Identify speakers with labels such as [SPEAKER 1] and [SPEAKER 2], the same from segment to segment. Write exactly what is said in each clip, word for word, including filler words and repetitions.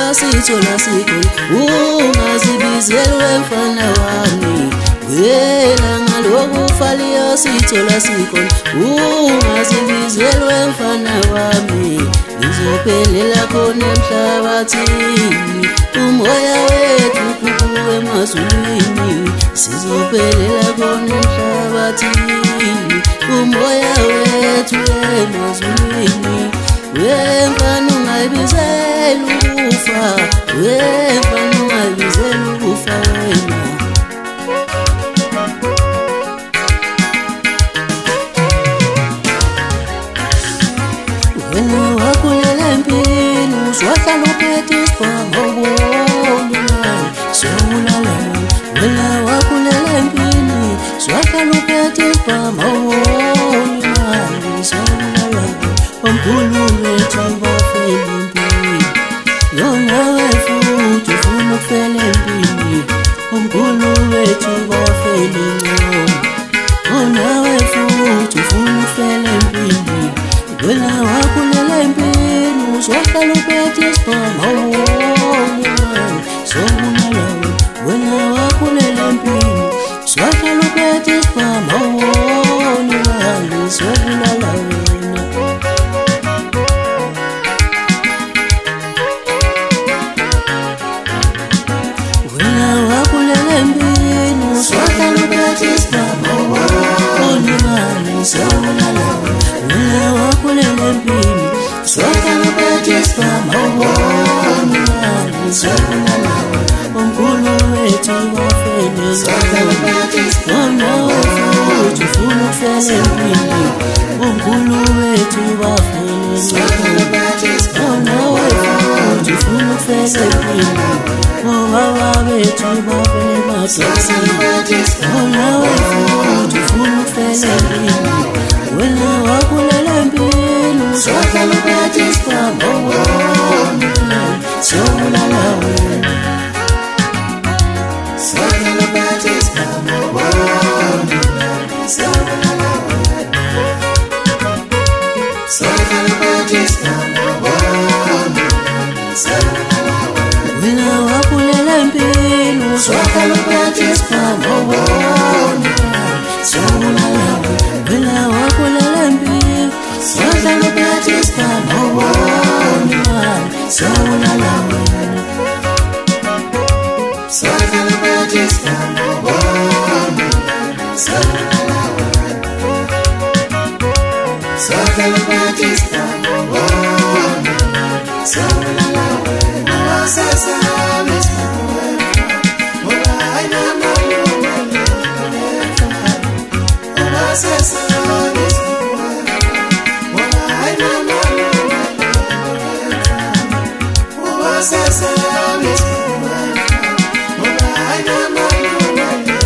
[SPEAKER 1] sithola sikhona. Ungazibizeli mfana wami, wena ngaloku faliya sithola sikhona. Ungazibizeli mfana wami, ngizophelela khona emhlabathini. Umoya wethu kukuwe emazulwini, sizophelela khona emhlabathini. Umoya wethu emazulwini. Wemfana ungayibizeli ukufa, wemfana ungayibizeli ukufa wena. Wena wakhulela empini, uzwahlala uphethe isibhamu awuboni sowulala. Wena wakhulela empini, uzwahlala uphethe isibhamu awuboni sowulala. Omkhulu wethu bafela empini, yona futhi ufuna ukufela empini. Omkhulu wethu bafela encane, yona futhi ufuna ukufela empini. Wena wakhulela empini, uzwahlala uphethe isibhamu awuboni sowulala. Wena wakhulela empini, uzwahlala uphethe isibhamu awuboni sowulala wena. Wena wakhulela empini, uzwahlala uphethe isibhamu awuboni sowulala. Wena wakhulela empini, uzwahlala uphethe isibhamu awuboni sowulala. Omkhulu wethu bafela encane, wona futhi ufuna ukufela empini. Omkhulu wethu bafela encane, wona futhi ufuna ukufela empini. Obaba bethu bafela emabhasini, wona futhi ufuna ukufela empini. Wena wakhulela empini, uzwahlala uphethe isibhamu awuboni sowulala wena. Uzwahlala uphethe isibhamu awuboni sowulala wena. Uzwahlala uphethe isibhamu awuboni sowulala wena. Wena wakhulela empini, uzwahlala uphethe isibhamu awuboni sowulala. Wena wakhulela empini, uzwahlala uphethe isibhamu awuboni sowulala wena. Uzwahlala uphethe isibhamu awuboni sowulala wena. Uzwahlala uphethe isibhamu awuboni sowulala wena. Wasesame isibhamu wena, ngoba ayinamalungelo wena. Wasesame isibhamu wena, ngoba ayinamalungelo wena. Wasesame isibhamu wena, ngoba ayinamalungelo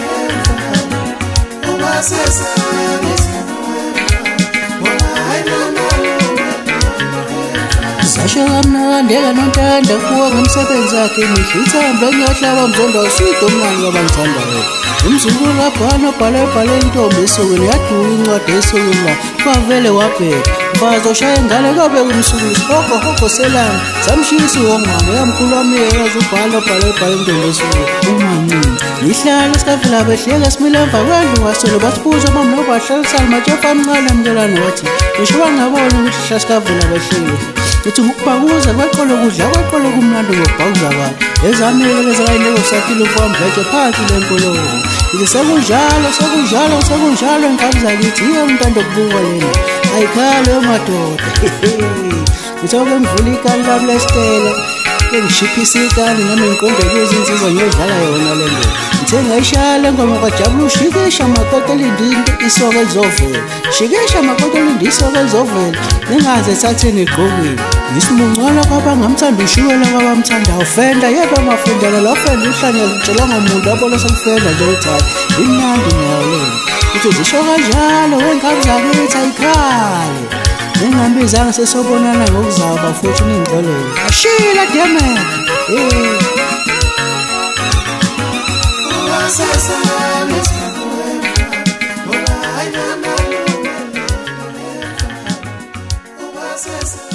[SPEAKER 1] wena. Wasesame isibhamu wena, ngoba ayinamalungelo wena. Zasho kamnandela nontanda kuwa ngomsebenzi wakhe mihle. Ithemba engiyohlaba mzondo awuswide omnandi wabangithandayo. Umzukulu labhana obhale bhale intombi esokweni, yaduka incwadi esokweni la kwavele wabheka. Mfazi oshaya ingane kobe kumsukulu, hogo hogo selanga samshisa uwongwane. Yamkhulu wami yazi ubhala obhale bhale intombi esokweni. Umanini nihlala esikavela behleka simile emva kwendlu ngasolo basibuza mama nobahlalisana matshefa amncane amntelane wathi ngisho wangabona ukuthi hla sikavela behleka. Uthi ngokubhakuza kwaqolo kudla kwaqolo kumnandi ngokubhakuza kwakhe. Ezamile lezakayileko sakhile ukwambethe phansi lenkolo. Ithi sekunjalo sekunjalo sekunjalo enkabi zakithi yiyo umntando okubuka lena. Ayikhalo yomadoda. Ngithoke mvula ikali lami lesitela, engishiphisa ikali nami ngiqonde kuzinsizwa ngiyodlala yona le nto. Ngithe ngayishaya le ngoma kwajabula ushikisha amakoto elindini isoka elizovela. Shikisha amakoto elindini isoka elizovela. Ningaze ethatheni egqokweni. Ngisimuncala kwabangamthanda ushukela kwabamthandayo. Fenda yebo amafendela lo fenda uhlanyela utshela ngomuntu abona sekufenda nje uthanda. Imnandi nayo lena. Uthi zisho kanjalo wengane zakithi ayikhali. Ningambizanga sesobonana ngokuzaba futhi ningixolele. Ashila damn. Eh. Wasesame isibhamu wena, ngoba ayinamalungelo wena. Wasesame